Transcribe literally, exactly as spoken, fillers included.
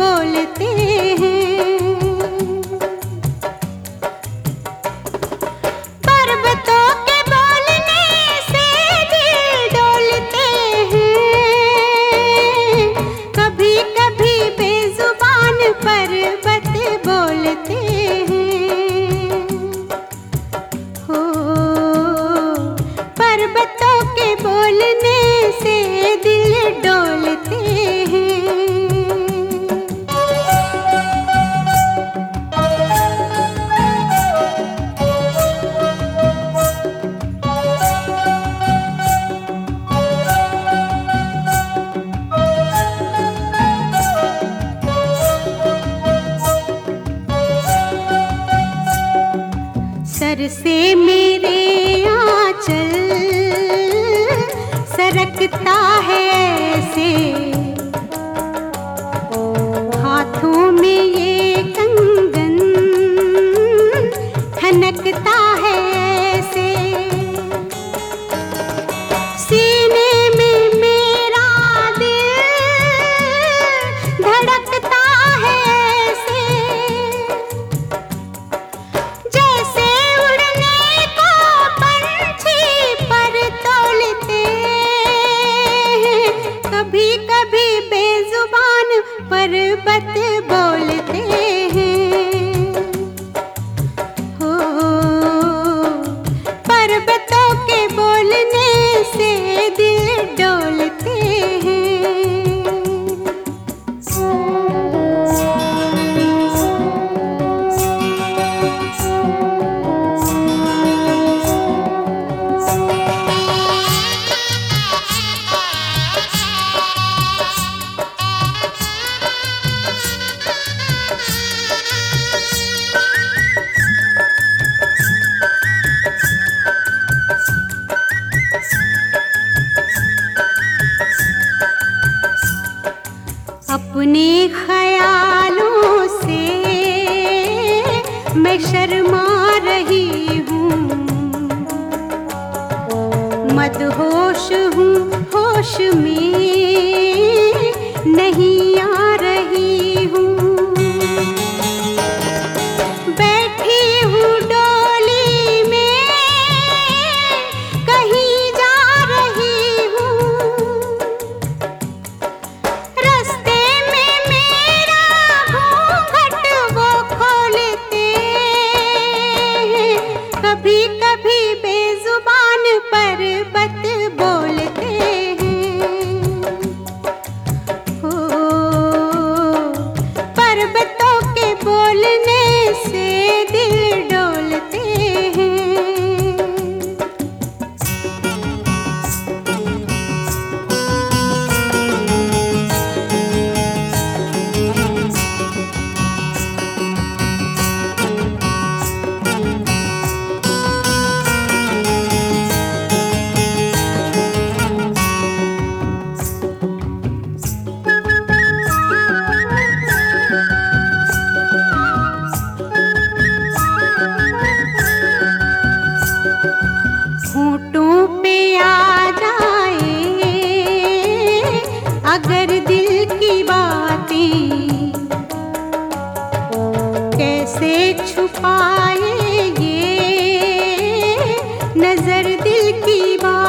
बोलते हैं। पर्वतों के बोलने से दिल डोलते हैं। कभी कभी बेजुबान पर्वत बोलते हैं। हो पर्वतों के बोलने से दिल डोलते हैं। सर से मेरे आंचल सरकता है ऐसे, हाथों में ये कंगन खनकता है ऐसे। सीने में मेरा दिल धड़कता है ऐसे, जैसे उड़ने को पंछी पर तोलते हैं। कभी कभी बेजुबान पर्वत बोलते हैं। हो पर्वतों के बोलने से दिल डोलते हैं। अपने ख्यालों से मैं शर्मा रही हूँ, मदहोश हूँ होश में नहीं आ रही हूँ। बैठी हूँ डोली में कहीं जा रही हूँ, रास्ते में मेरा घूंघट वो खोलते हैं। कभी कभी बेजुबान पर्वत बोलते हैं। हो पर्वतों के बोलने से दिल डोलते हैं। होठों पे आ जाए अगर दिल की बातें, कैसे छुपाए ये नजर दिल की बात।